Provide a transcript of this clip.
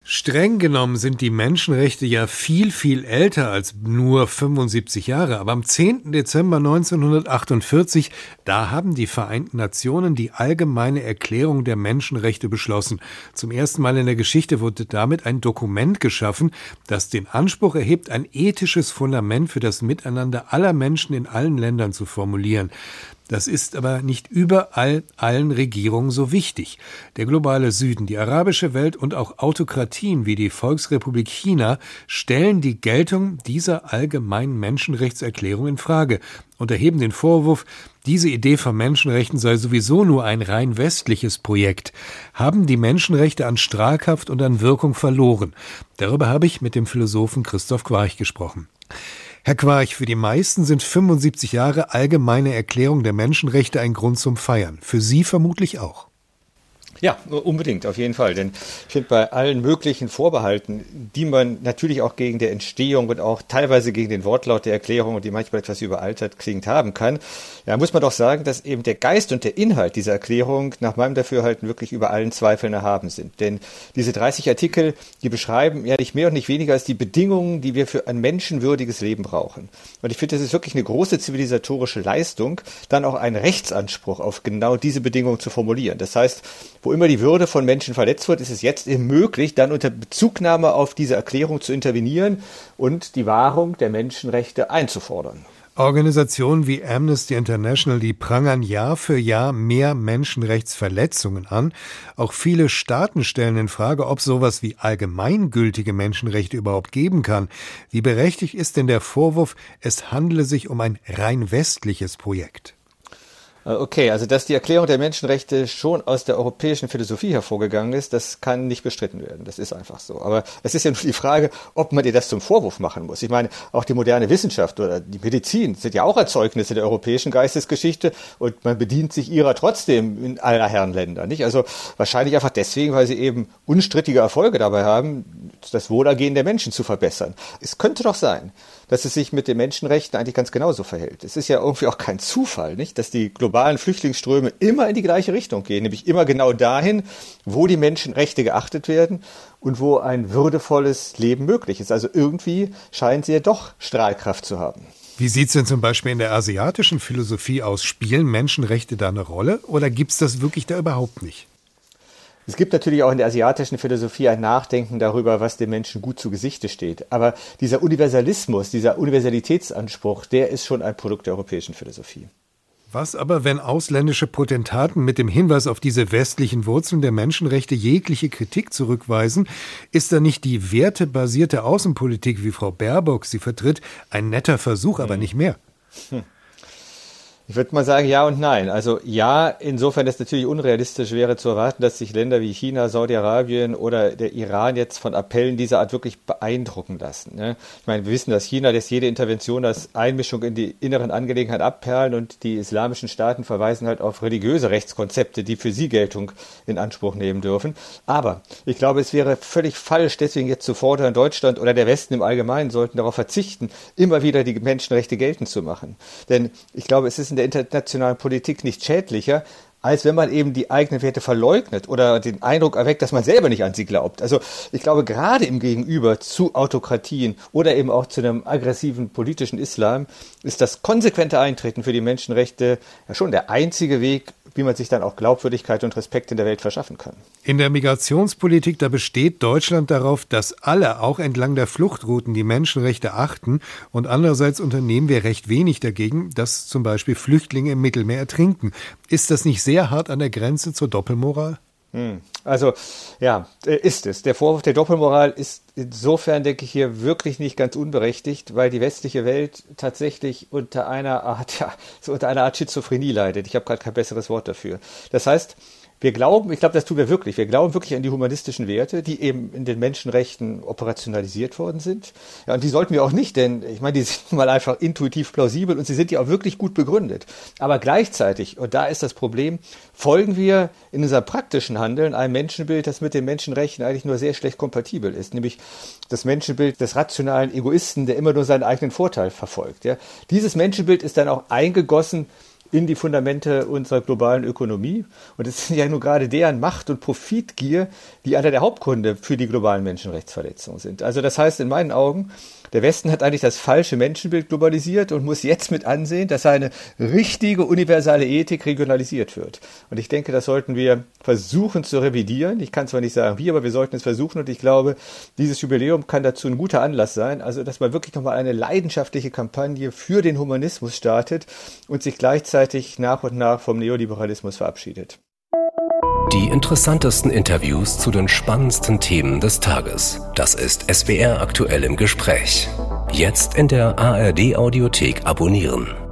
Streng genommen sind die Menschenrechte ja viel, viel älter als nur 75 Jahre. Aber am 10. Dezember 1948, da haben die Vereinten Nationen die Allgemeine Erklärung der Menschenrechte beschlossen. Zum ersten Mal in der Geschichte wurde damit ein Dokument geschaffen, das den Anspruch erhebt, ein ethisches Fundament für das Miteinander aller Menschen in allen Ländern zu formulieren. Das ist aber nicht überall allen Regierungen so wichtig. Der globale Süden, die arabische Welt und auch Autokratien wie die Volksrepublik China stellen die Geltung dieser allgemeinen Menschenrechtserklärung in Frage und erheben den Vorwurf, diese Idee von Menschenrechten sei sowieso nur ein rein westliches Projekt. Haben die Menschenrechte an Strahlkraft und an Wirkung verloren? Darüber habe ich mit dem Philosophen Christoph Quarch gesprochen. Herr Quarch, für die meisten sind 75 Jahre Allgemeine Erklärung der Menschenrechte ein Grund zum Feiern. Für Sie vermutlich auch. Ja, unbedingt, auf jeden Fall. Denn ich finde, bei allen möglichen Vorbehalten, die man natürlich auch gegen die Entstehung und auch teilweise gegen den Wortlaut der Erklärung, die manchmal etwas überaltert klingend haben kann, ja, muss man doch sagen, dass eben der Geist und der Inhalt dieser Erklärung nach meinem Dafürhalten wirklich über allen Zweifeln erhaben sind. Denn diese 30 Artikel, die beschreiben ja nicht mehr und nicht weniger als die Bedingungen, die wir für ein menschenwürdiges Leben brauchen. Und ich finde, das ist wirklich eine große zivilisatorische Leistung, dann auch einen Rechtsanspruch auf genau diese Bedingungen zu formulieren. Das heißt, wo immer die Würde von Menschen verletzt wird, ist es jetzt eben möglich, dann unter Bezugnahme auf diese Erklärung zu intervenieren und die Wahrung der Menschenrechte einzufordern. Organisationen wie Amnesty International, die prangern Jahr für Jahr mehr Menschenrechtsverletzungen an. Auch viele Staaten stellen in Frage, ob sowas wie allgemeingültige Menschenrechte überhaupt geben kann. Wie berechtigt ist denn der Vorwurf, es handele sich um ein rein westliches Projekt? Okay, also dass die Erklärung der Menschenrechte schon aus der europäischen Philosophie hervorgegangen ist, das kann nicht bestritten werden. Das ist einfach so. Aber es ist ja nur die Frage, ob man ihr das zum Vorwurf machen muss. Ich meine, auch die moderne Wissenschaft oder die Medizin sind ja auch Erzeugnisse der europäischen Geistesgeschichte und man bedient sich ihrer trotzdem in aller Herren Länder, nicht? Also wahrscheinlich einfach deswegen, weil sie eben unstrittige Erfolge dabei haben, das Wohlergehen der Menschen zu verbessern. Es könnte doch sein, dass es sich mit den Menschenrechten eigentlich ganz genauso verhält. Es ist ja irgendwie auch kein Zufall, nicht, dass die globalen Flüchtlingsströme immer in die gleiche Richtung gehen, nämlich immer genau dahin, wo die Menschenrechte geachtet werden und wo ein würdevolles Leben möglich ist. Also irgendwie scheint sie ja doch Strahlkraft zu haben. Wie sieht es denn zum Beispiel in der asiatischen Philosophie aus? Spielen Menschenrechte da eine Rolle oder gibt es das wirklich da überhaupt nicht? Es gibt natürlich auch in der asiatischen Philosophie ein Nachdenken darüber, was dem Menschen gut zu Gesichte steht. Aber dieser Universalismus, dieser Universalitätsanspruch, der ist schon ein Produkt der europäischen Philosophie. Was aber, wenn ausländische Potentaten mit dem Hinweis auf diese westlichen Wurzeln der Menschenrechte jegliche Kritik zurückweisen? Ist da nicht die wertebasierte Außenpolitik, wie Frau Baerbock sie vertritt, ein netter Versuch, aber nicht mehr? Ich würde mal sagen, ja und nein. Also ja, insofern es natürlich unrealistisch wäre zu erwarten, dass sich Länder wie China, Saudi-Arabien oder der Iran jetzt von Appellen dieser Art wirklich beeindrucken lassen. Ne? Ich meine, wir wissen, dass China das jede Intervention als Einmischung in die inneren Angelegenheiten abperlen und die islamischen Staaten verweisen halt auf religiöse Rechtskonzepte, die für sie Geltung in Anspruch nehmen dürfen. Aber ich glaube, es wäre völlig falsch, deswegen jetzt zu fordern, Deutschland oder der Westen im Allgemeinen sollten darauf verzichten, immer wieder die Menschenrechte geltend zu machen. Denn ich glaube, es ist in der internationalen Politik nicht schädlicher, als wenn man eben die eigenen Werte verleugnet oder den Eindruck erweckt, dass man selber nicht an sie glaubt. Also ich glaube, gerade im Gegenüber zu Autokratien oder eben auch zu einem aggressiven politischen Islam ist das konsequente Eintreten für die Menschenrechte ja schon der einzige Weg, wie man sich dann auch Glaubwürdigkeit und Respekt in der Welt verschaffen kann. In der Migrationspolitik, da besteht Deutschland darauf, dass alle auch entlang der Fluchtrouten die Menschenrechte achten und andererseits unternehmen wir recht wenig dagegen, dass zum Beispiel Flüchtlinge im Mittelmeer ertrinken. Ist das nicht sehr hart an der Grenze zur Doppelmoral? Also, ja, ist es. Der Vorwurf der Doppelmoral ist insofern, denke ich, hier wirklich nicht ganz unberechtigt, weil die westliche Welt tatsächlich unter einer Art Schizophrenie leidet. Ich habe gerade kein besseres Wort dafür. Das heißt, wir glauben, ich glaube, das tun wir wirklich an die humanistischen Werte, die eben in den Menschenrechten operationalisiert worden sind. Ja, und die sollten wir auch nicht, denn ich meine, die sind mal einfach intuitiv plausibel und sie sind ja auch wirklich gut begründet. Aber gleichzeitig, und da ist das Problem, folgen wir in unserem praktischen Handeln einem Menschenbild, das mit den Menschenrechten eigentlich nur sehr schlecht kompatibel ist, nämlich das Menschenbild des rationalen Egoisten, der immer nur seinen eigenen Vorteil verfolgt. Ja. Dieses Menschenbild ist dann auch eingegossen in die Fundamente unserer globalen Ökonomie. Und es ist ja nur gerade deren Macht- und Profitgier, die einer der Hauptgründe für die globalen Menschenrechtsverletzungen sind. Also das heißt in meinen Augen, der Westen hat eigentlich das falsche Menschenbild globalisiert und muss jetzt mit ansehen, dass eine richtige universale Ethik regionalisiert wird. Und ich denke, das sollten wir versuchen zu revidieren. Ich kann zwar nicht sagen wie, aber wir sollten es versuchen. Und ich glaube, dieses Jubiläum kann dazu ein guter Anlass sein. Also, dass man wirklich nochmal eine leidenschaftliche Kampagne für den Humanismus startet und sich gleichzeitig nach und nach vom Neoliberalismus verabschiedet. Die interessantesten Interviews zu den spannendsten Themen des Tages. Das ist SWR aktuell im Gespräch. Jetzt in der ARD Audiothek abonnieren.